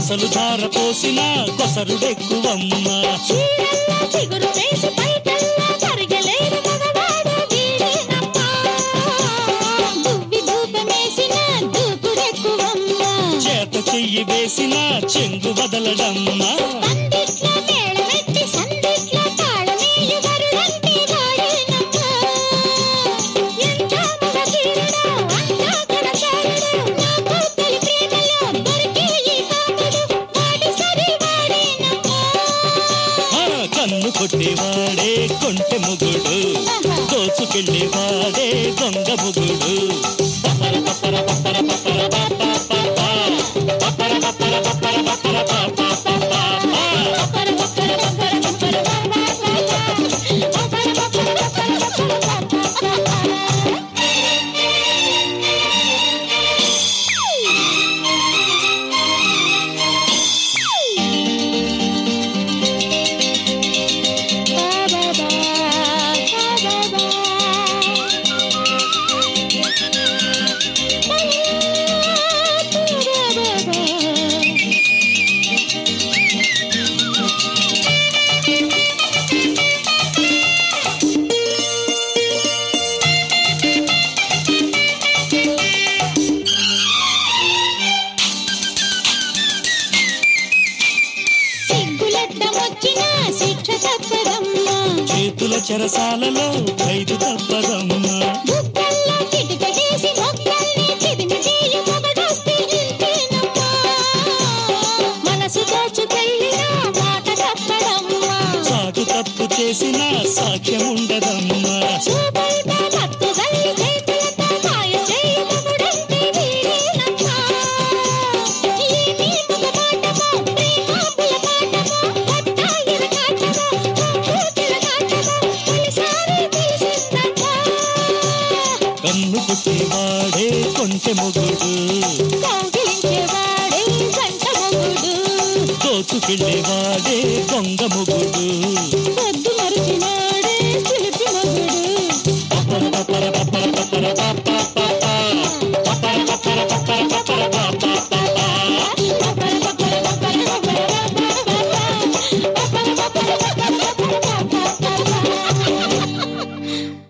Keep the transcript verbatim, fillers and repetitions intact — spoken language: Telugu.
అసలు ధార పోసిన కొసరుడెక్కువమ్మ. చిగురు వేసి పైకల్లా తరగలేరు మగవాడు వీడేనమ్మా. దువ్వి ధూపమేసిన దూకుడెక్కువమ్మ. చేత చెయ్యి వేసిన చెంగు వదలడమ్మ. పందిట్లో మేళమెట్టి సందిట్లో తాళమేయు వరుడంటే వాడేనమ్మా. ఎంత మగ తీరుడో అంతా కడచారుడు. నాకు తొలి ప్రేమలో దొరికే ఈ కాముడు వాడి సరి వాడేనమ్మా. ఆ, కన్ను కొట్టేవాడే కొంటె మొగుడు, దోచుకెళ్ళేవాడే దొంగ మొగుడు. పప్పర పప్పర పప్పర పప్పర పాప పాప. పప్పర పప్పర పప్పర పప్పర పాప పాప. పప్పర పప్పర పప్పర పప్పర పాపా పాపా. పప్పర పప్పర పప్పర పప్పర పాపా పాపా. సిగ్గులడ్డమొచ్చిన శిక్ష తప్పదమ్మా. చేతుల చెరసాలలో ఖైదు తప్పదమ్మ. బుగ్గల్లో చిటికెటేసి మొగ్గల్ని చిదిమితేయు మొగడొస్తే ఇంతేనమ్మా. మనసు దోచుకెళ్ళిన మాట తప్పదమ్మా. సాగు తప్పు చేసిన సాక్ష్యం ఉండదమ్మ. చూపులతో మత్తు గల్లి చేతులతో మాయ చేయు మొగుడంటే వీడేనమ్మా. ఏమీ మగమాటమో ప్రేమాపుల పాటమో పట్టాయిల కాటమో పూతల కాటమో తొలిసారి తెలిసిందమ్మా. కన్ను కొట్టేవాడే కొంటె మొగుడు, కౌగిలించేవాడే జంట మొగుడు. దోచుకెళ్ళేవాడే దొంగ మొగుడు. పొద్దు మరిచినాడే చిలిపి మొగుడు. పప్పర పప్పర